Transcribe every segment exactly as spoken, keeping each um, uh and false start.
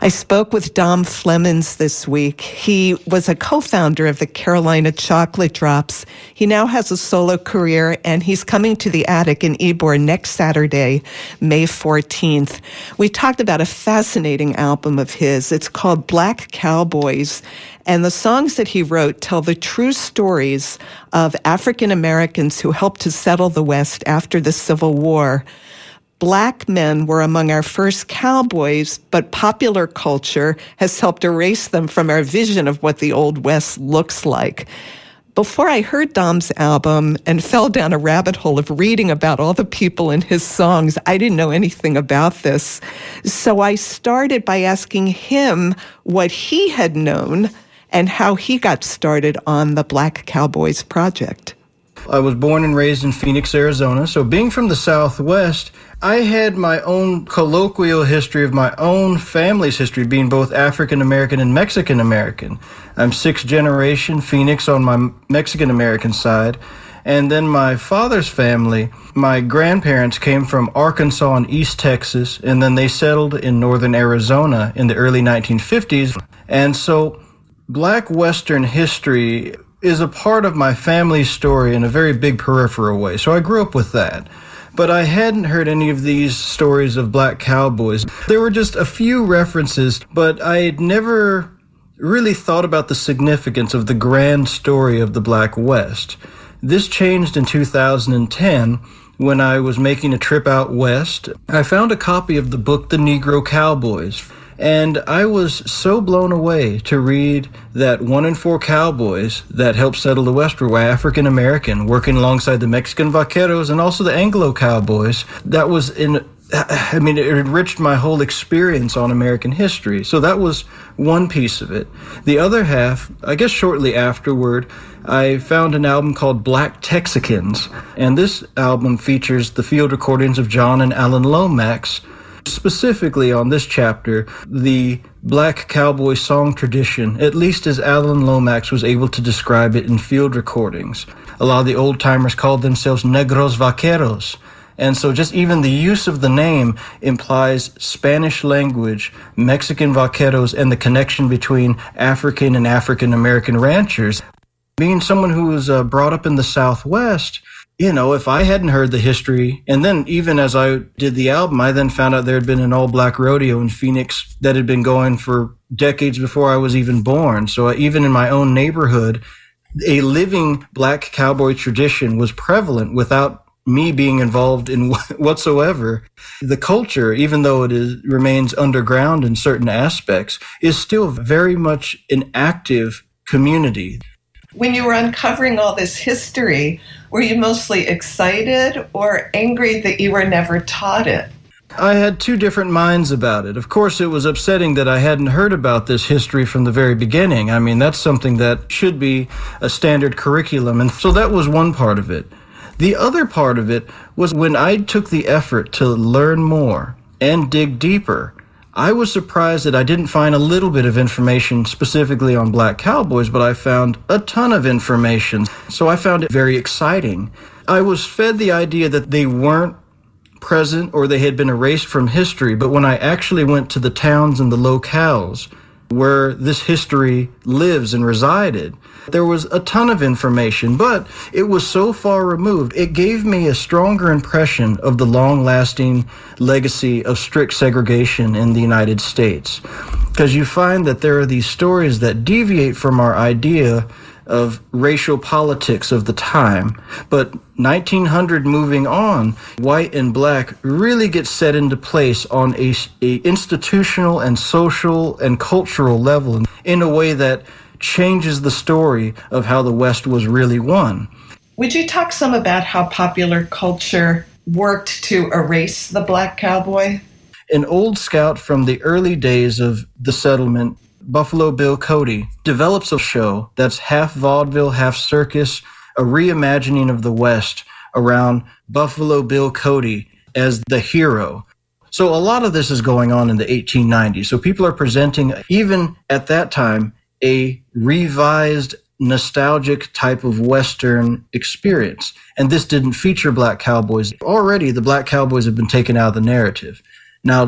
I spoke with Dom Flemons this week. He was a co-founder of the Carolina Chocolate Drops. He now has a solo career, and he's coming to the Attic in Ybor next Saturday, May fourteenth. We talked about a fascinating album of his. It's called Black Cowboys, and the songs that he wrote tell the true stories of African Americans who helped to settle the West after the Civil War. Black men were among our first cowboys, but popular culture has helped erase them from our vision of what the Old West looks like. Before I heard Dom's album and fell down a rabbit hole of reading about all the people in his songs, I didn't know anything about this. So I started by asking him what he had known and how he got started on the Black Cowboys project. I was born and raised in Phoenix, Arizona, so being from the Southwest, I had my own colloquial history of my own family's history, being both African-American and Mexican-American. I'm sixth generation Phoenix on my Mexican-American side, and then my father's family, my grandparents came from Arkansas and East Texas, and then they settled in northern Arizona in the early nineteen fifties. And so Black Western history is a part of my family's story in a very big peripheral way. So I grew up with that. But I hadn't heard any of these stories of Black cowboys. There were just a few references, but I had never really thought about the significance of the grand story of the Black West. This changed in two thousand ten when I was making a trip out west. I found a copy of the book The Negro Cowboys. And I was so blown away to read that one in four cowboys that helped settle the West were African American, working alongside the Mexican vaqueros and also the Anglo cowboys. That was in, I mean, it enriched my whole experience on American history. So that was one piece of it. The other half, I guess shortly afterward, I found an album called Black Texicans. And this album features the field recordings of John and Alan Lomax. Specifically on this chapter, the Black cowboy song tradition, at least as Alan Lomax was able to describe it in field recordings. A lot of the old-timers called themselves negros vaqueros. And so just even the use of the name implies Spanish language, Mexican vaqueros, and the connection between African and African-American ranchers. Being someone who was uh, brought up in the Southwest, you know, if I hadn't heard the history, and then even as I did the album, I then found out there had been an all-black rodeo in Phoenix that had been going for decades before I was even born. So even in my own neighborhood, a living Black cowboy tradition was prevalent without me being involved in whatsoever. The culture, even though it is, remains underground in certain aspects, is still very much an active community. When you were uncovering all this history, were you mostly excited or angry that you were never taught it? I had two different minds about it. Of course, it was upsetting that I hadn't heard about this history from the very beginning. I mean, that's something that should be a standard curriculum, and so that was one part of it. The other part of it was when I took the effort to learn more and dig deeper, I was surprised that I didn't find a little bit of information specifically on Black cowboys, but I found a ton of information. So I found it very exciting. I was fed the idea that they weren't present or they had been erased from history, but when I actually went to the towns and the locales where this history lives and resided, there was a ton of information, but it was so far removed. It gave me a stronger impression of the long-lasting legacy of strict segregation in the United States. Because you find that there are these stories that deviate from our idea of racial politics of the time. But nineteen hundred moving on, white and black really get set into place on a, a institutional and social and cultural level in a way that changes the story of how the West was really won. Would you talk some about how popular culture worked to erase the Black cowboy? An old scout from the early days of the settlement, Buffalo Bill Cody, develops a show that's half vaudeville, half circus, a reimagining of the West around Buffalo Bill Cody as the hero. So a lot of this is going on in the eighteen nineties. So people are presenting, even at that time, a revised, nostalgic type of Western experience. And this didn't feature Black cowboys. Already, the Black cowboys have been taken out of the narrative. Now,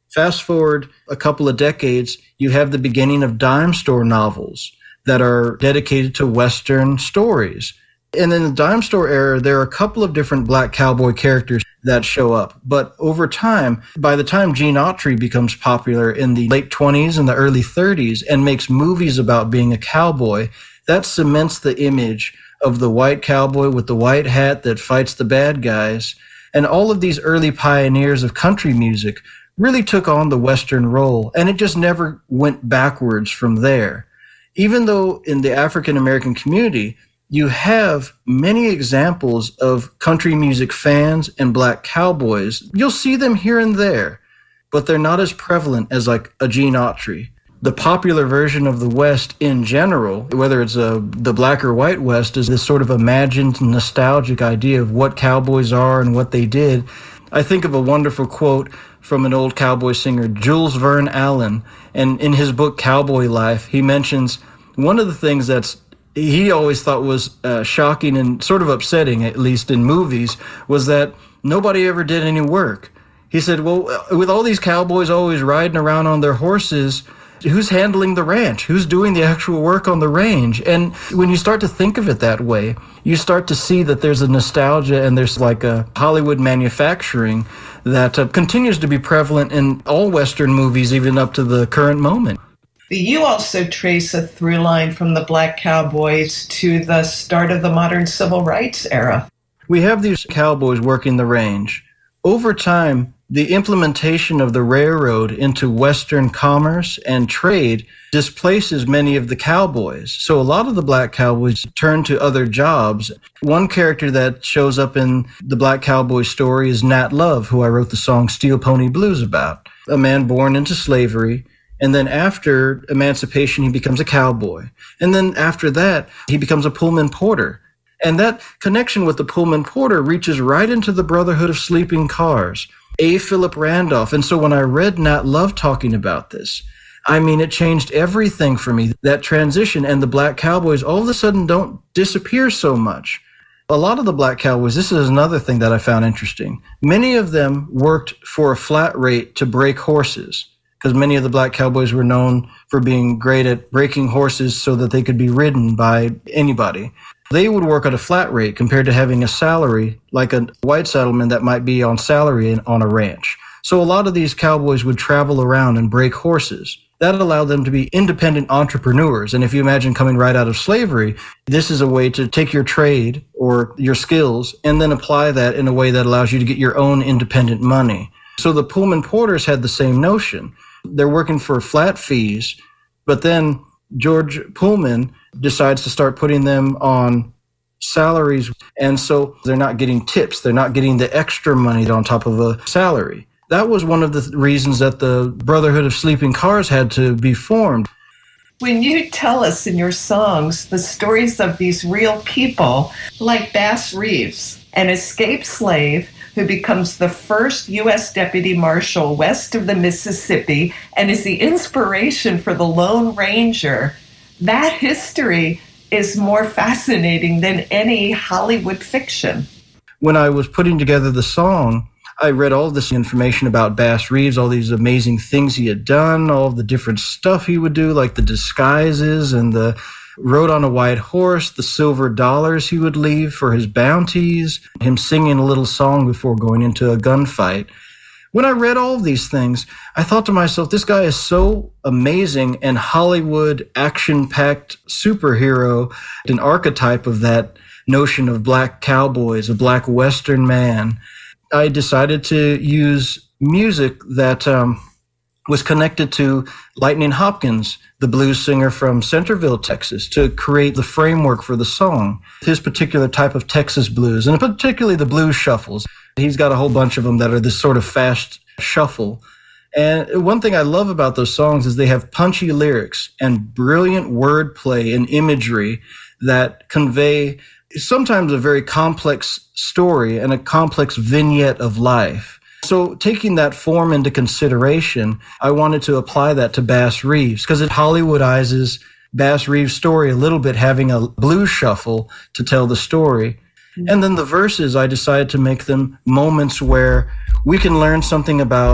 Fast forward a couple of decades, you have the beginning of dime store novels that are dedicated to Western stories. And in the dime store era, there are a couple of different black cowboy characters that show up. But over time, by the time Gene Autry becomes popular in the late twenties and the early thirties and makes movies about being a cowboy, that cements the image of the white cowboy with the white hat that fights the bad guys. And all of these early pioneers of country music really took on the Western role, and it just never went backwards from there. Even though in the African American community, you have many examples of country music fans and black cowboys. You'll see them here and there, but they're not as prevalent as like a Gene Autry. The popular version of the West in general, whether it's a, the black or white West, is this sort of imagined nostalgic idea of what cowboys are and what they did. I think of a wonderful quote from an old cowboy singer, Jules Verne Allen, and in his book Cowboy Life, he mentions one of the things that's he always thought was uh, shocking and sort of upsetting, at least in movies, was that nobody ever did any work. He said, well, with all these cowboys always riding around on their horses, who's handling the ranch? Who's doing the actual work on the range? And when you start to think of it that way, you start to see that there's a nostalgia and there's like a Hollywood manufacturing that uh, continues to be prevalent in all Western movies, even up to the current moment. You also trace a through line from the black cowboys to the start of the modern civil rights era. We have these cowboys working the range. Over time, the implementation of the railroad into Western commerce and trade displaces many of the cowboys. So a lot of the black cowboys turn to other jobs. One character that shows up in the Black Cowboy story is Nat Love, who I wrote the song Steel Pony Blues about. A man born into slavery, and then after emancipation, he becomes a cowboy. And then after that, he becomes a Pullman porter. And that connection with the Pullman porter reaches right into the Brotherhood of Sleeping Cars. A. Philip Randolph. And so when I read Nat Love talking about this, I mean, it changed everything for me, that transition. And the black cowboys all of a sudden don't disappear so much. A lot of the black cowboys, this is another thing that I found interesting. Many of them worked for a flat rate to break horses, because many of the black cowboys were known for being great at breaking horses so that they could be ridden by anybody. They would work at a flat rate compared to having a salary, like a white settlement that might be on salary on a ranch. So a lot of these cowboys would travel around and break horses. That allowed them to be independent entrepreneurs. And if you imagine coming right out of slavery, this is a way to take your trade or your skills and then apply that in a way that allows you to get your own independent money. So the Pullman porters had the same notion. They're working for flat fees, but then George Pullman decides to start putting them on salaries. And so they're not getting tips. They're not getting the extra money on top of a salary. That was one of the reasons that the Brotherhood of Sleeping Cars had to be formed. When you tell us in your songs the stories of these real people, like Bass Reeves, an escaped slave who becomes the first U S deputy marshal west of the Mississippi and is the inspiration for the Lone Ranger, that history is more fascinating than any Hollywood fiction. When I was putting together the song, I read all this information about Bass Reeves, all these amazing things he had done, all the different stuff he would do, like the disguises and the rode on a white horse, the silver dollars he would leave for his bounties, him singing a little song before going into a gunfight. When I read all of these things, I thought to myself, this guy is so amazing and Hollywood action-packed superhero, an archetype of that notion of black cowboys, a black Western man. I decided to use music that um, was connected to Lightning Hopkins, the blues singer from Centerville, Texas, to create the framework for the song. His particular type of Texas blues, and particularly the blues shuffles. He's got a whole bunch of them that are this sort of fast shuffle. And one thing I love about those songs is they have punchy lyrics and brilliant wordplay and imagery that convey sometimes a very complex story and a complex vignette of life. So taking that form into consideration, I wanted to apply that to Bass Reeves because it Hollywoodizes Bass Reeves' story a little bit, having a blues shuffle to tell the story. Mm-hmm. And then the verses, I decided to make them moments where we can learn something about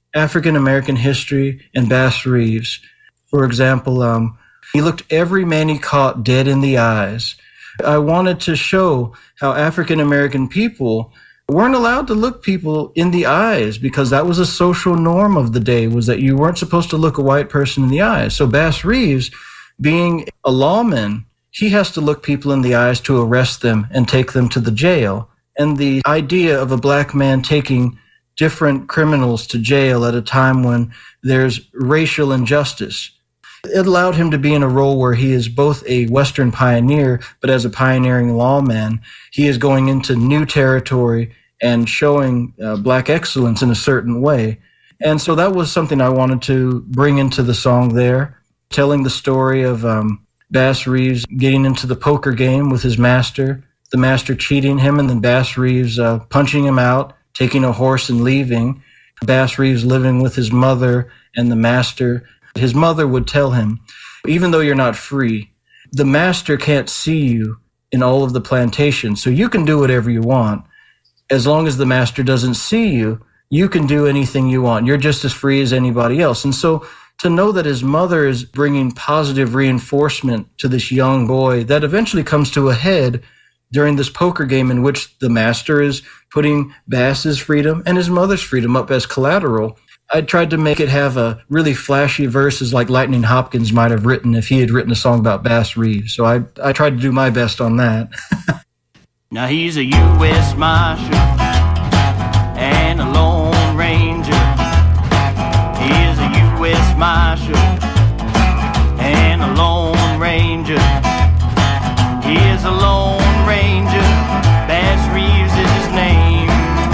African American history and Bass Reeves. For example, um, he looked every man he caught dead in the eyes. I wanted to show how African American people weren't allowed to look people in the eyes because that was a social norm of the day, was that you weren't supposed to look a white person in the eyes. So Bass Reeves, being a lawman, he has to look people in the eyes to arrest them and take them to the jail. And the idea of a black man taking different criminals to jail at a time when there's racial injustice, it allowed him to be in a role where he is both a Western pioneer, but as a pioneering lawman, he is going into new territory and showing uh, black excellence in a certain way. And so that was something I wanted to bring into the song there, telling the story of um, Bass Reeves getting into the poker game with his master, the master cheating him, and then Bass Reeves uh, punching him out, taking a horse and leaving. Bass Reeves living with his mother and the master. His mother would tell him, even though you're not free, the master can't see you in all of the plantation, so you can do whatever you want. As long as the master doesn't see you, you can do anything you want. You're just as free as anybody else. And so to know that his mother is bringing positive reinforcement to this young boy, that eventually comes to a head during this poker game in which the master is putting Bass's freedom and his mother's freedom up as collateral. I tried to make it have a really flashy verses like Lightning Hopkins might have written if he had written a song about Bass Reeves. So I, I tried to do my best on that. Now he's a U S Marshal and a Lone Ranger. He is a U S Marshal and a Lone Ranger. He is a Lone Ranger. Bass Reeves is his name.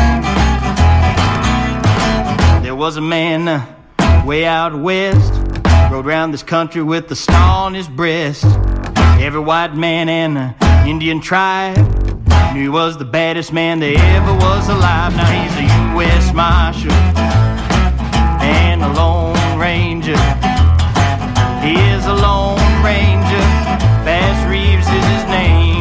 There was a man uh, way out west, rode around this country with a star on his breast. Every white man and uh, Indian tribe knew he was the baddest man that ever was alive. Now he's a U S Marshal and a Lone Ranger. He is a Lone Ranger. Bass Reeves is his name.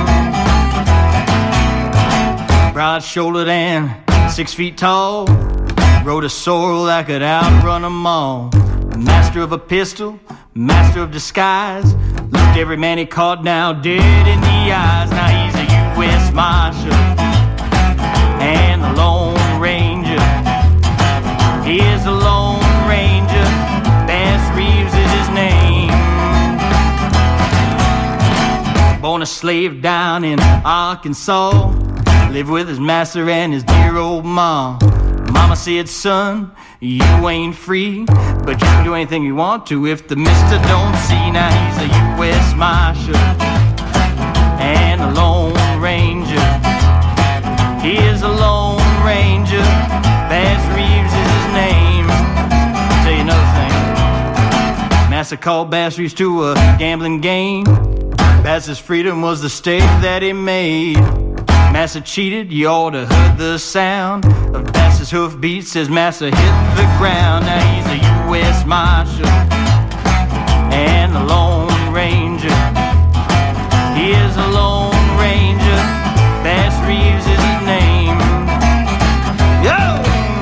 Broad-shouldered and six feet tall, rode a sorrel that could outrun them all. Master of a pistol, master of disguise, looked every man he caught now dead in the eyes. Now he's a U S Marshal and a Lone Ranger. He is a Lone Ranger. Bass Reeves is his name. Born a slave down in Arkansas, lived with his master and his dear old ma. Mama said, son, you ain't free, but you can do anything you want to if the mister don't see. Now he's a U S Marshal and a Lone Ranger. He is a Lone Ranger. Bass Reeves is his name. I'll tell you another thing. Master called Bass Reeves to a gambling game. Bass's freedom was the stake that he made. Master cheated, you ought to heard the sound of Bass's hoofbeats as Master hit the ground. Now he's a U S Marshal and a Lone Ranger. He is a Lone Ranger. Bass Reeves is his name. Yo!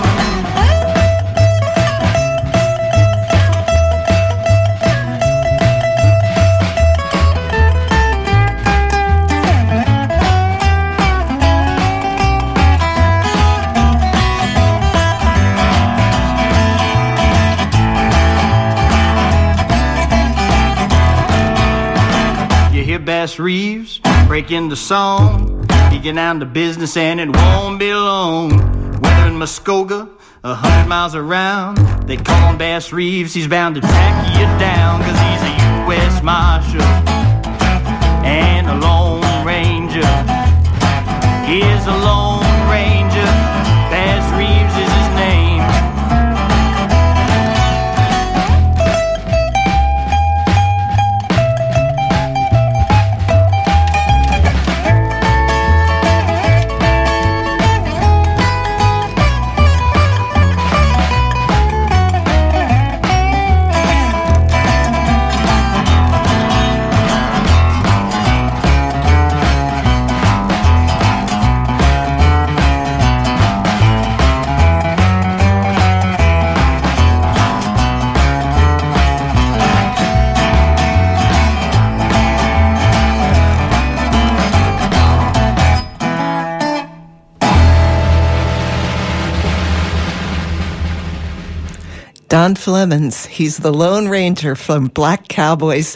Bass Reeves break into song, he get down to business and it won't be long. Whether in Muskogee, a hundred miles around, they call him Bass Reeves. He's bound to track you down, cause he's a U S Marshal and a Lone Ranger. He is a Lone Ranger. Bass Reeves is his name. Don Flemons, he's the Lone Ranger from Black Cowboys.